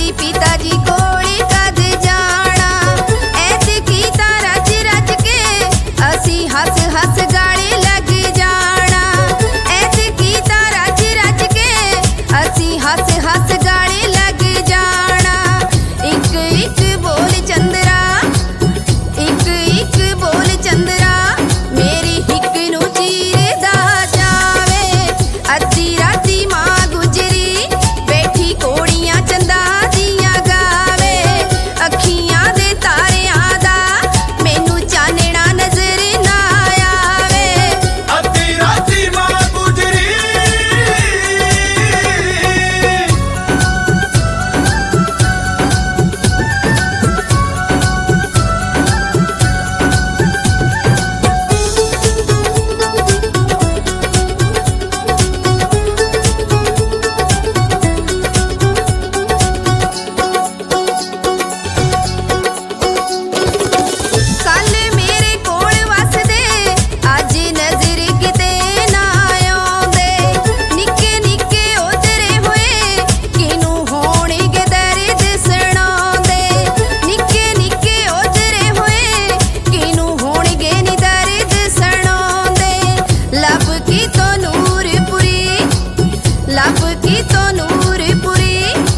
पिता जी कोल कद जाना। ऐतकी तां रज रज के असी हस हस गाले लग जाना। ऐतकी तां रज रज के असी हस हस गाले लग जाना। एक एक बोल चंद्रा, एक एक बोल चंद्रा, मेरी हिक नूं चीरदा जावे। अद्धी राती मां गुजरी बैठी कोड़ियां चंदा दियां गावे। अखियां दे तारियां दा मैनू चानना नजर ना आवे। अद्धी राती मां गुजरी कल मेरे कोल वसदे अज नजर किते ना आउंदे। निक्के निक्के उतरे होए किनू होणगे दर्द सुणाउंदे। निक्के निक्के उतरे होए किनू होणगे नी दर्द सुणाउंदे। लब की तो नूरपुरी, लब की तो नूरपुरी,